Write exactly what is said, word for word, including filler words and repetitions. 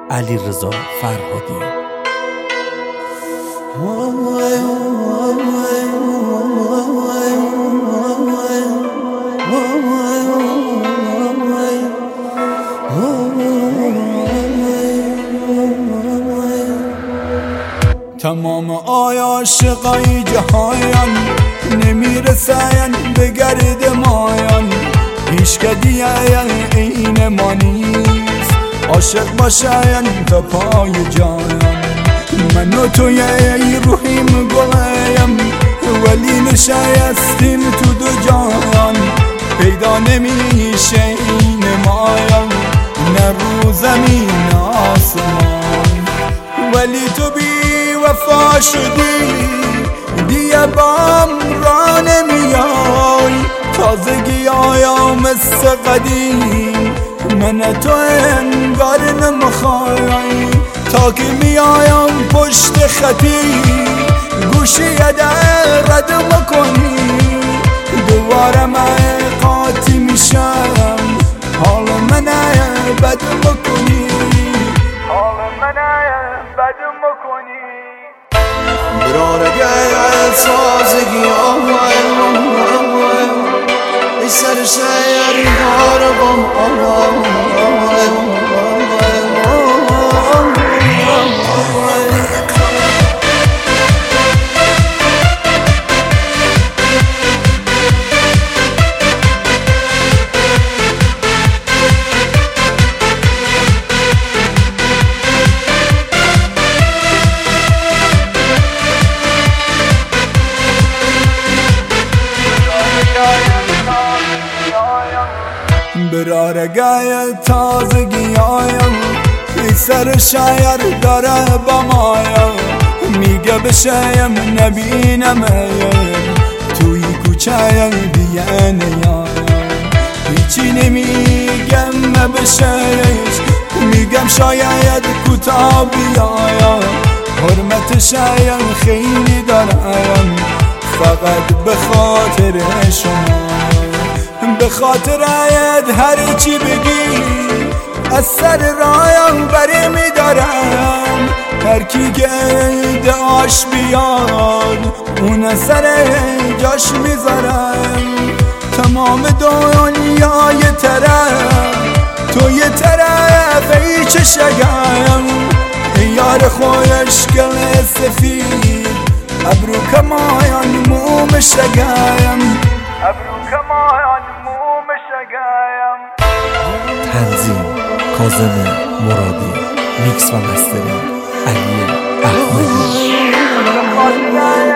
علیرضا فرهادی. تمام عاشقای جهان نمیرسن به گرد مایان، هیچ کدیه این ما نیست عاشق باشن تا پای جان. من و توی روحیم گلیم ولی نشستیم تو دو جان، پیدا نمیشه این مایان نه رو زمین آسمان. ولی تو بی وفا شدی دیگه بام را نمیای، تازگی آیا مثل قدیم من تو انگار نمیخوای. تا که میایم پشت خطی گوشی در رد مکنی، دوباره من قاطی میشم حال من بد مکنی، حال من بد مکنی. برارگه تازگی آوای ای سر شهر هاربم آوای برارگه تازگی آیم ای سر شایر داره با مایا، میگه بشیم نبینم توی کوچه دیگه نیایم. هیچی نمیگم بشیش میگم شاید کوتاه بیایم، حرمت شاید خیلی دارم فقط به خاطر شما. به خاطرت هر چی بگی از سر رایم بری میدارم، هر کی که دعاش بیاد اون سر جاش میذارم. تمام دنیا یه طرف تو یه طرف ای چشگم، یار خوشگل سفید ابرو کمایان موم شگم، ابرو کمایان موم شگم. تنظیم کاظم مرادی، میکس و مسترینگ علی احمدی.